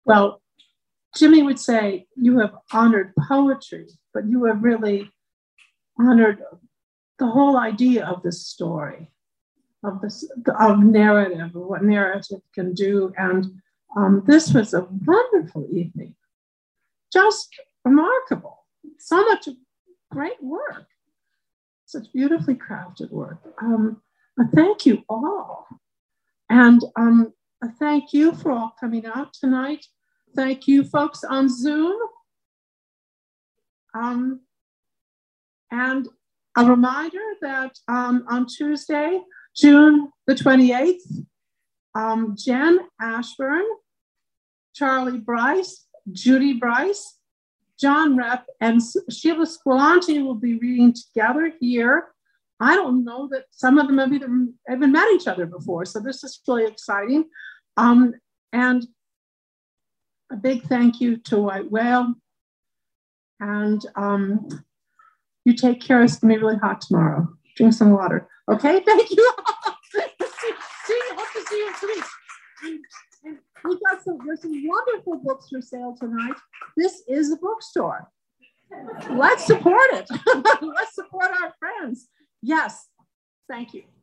Well, Jimmy would say you have honored poetry, but you have really honored the whole idea of this story, of narrative, of what narrative can do. And this was a wonderful evening, just remarkable. So much great work, such beautifully crafted work. Thank you all. And thank you for all coming out tonight. Thank you folks on Zoom. And a reminder that on Tuesday, June the 28th, Jen Ashburn, Charlie Bryce, Judy Bryce, John Repp, and Sheila Squilanti will be reading together here. I don't know that some of them have even met each other before, so this is really exciting. And a big thank you to White Whale. And you take care. It's going to be really hot tomorrow. Drink some water. Okay, thank you. Hope to see you next week. There's some wonderful books for sale tonight. This is a bookstore. Let's support it. Let's support our friends. Yes, thank you.